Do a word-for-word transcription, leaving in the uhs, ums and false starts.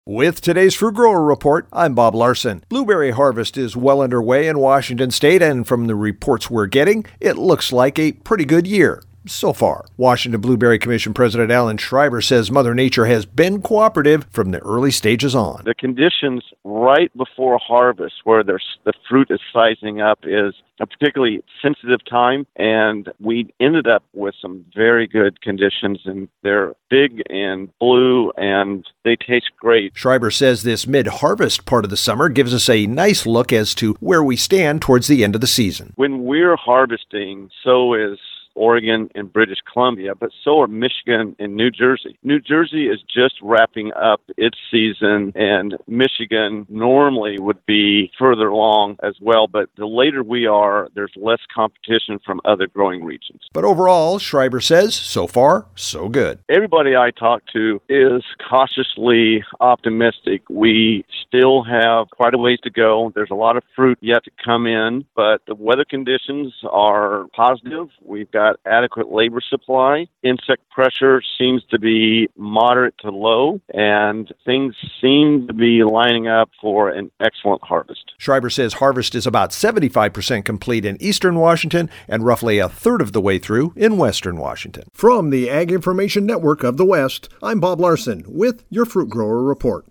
With today's Fruit Grower Report, I'm Bob Larson. Blueberry harvest is well underway in Washington State, and from the reports we're getting, it looks like a pretty good year so far. Washington Blueberry Commission President Alan Schreiber says Mother Nature has been cooperative from the early stages on. The conditions right before harvest, where there's, the fruit is sizing up, is a particularly sensitive time, and we ended up with some very good conditions, and they're big and blue, and they taste great. Schreiber says this mid-harvest part of the summer gives us a nice look as to where we stand towards the end of the season. When we're harvesting, so is Oregon and British Columbia, but so are Michigan and New Jersey. New Jersey is just wrapping up its season, and Michigan normally would be further along as well, but the later we are, there's less competition from other growing regions. But overall, Schreiber says, so far, so good. Everybody I talk to is cautiously optimistic. We still have quite a ways to go. There's a lot of fruit yet to come in, but the weather conditions are positive. We've got adequate labor supply. Insect pressure seems to be moderate to low, and things seem to be lining up for an excellent harvest. Schreiber says harvest is about seventy-five percent complete in eastern Washington and roughly a third of the way through in western Washington. From the Ag Information Network of the West, I'm Bob Larson with your Fruit Grower Report.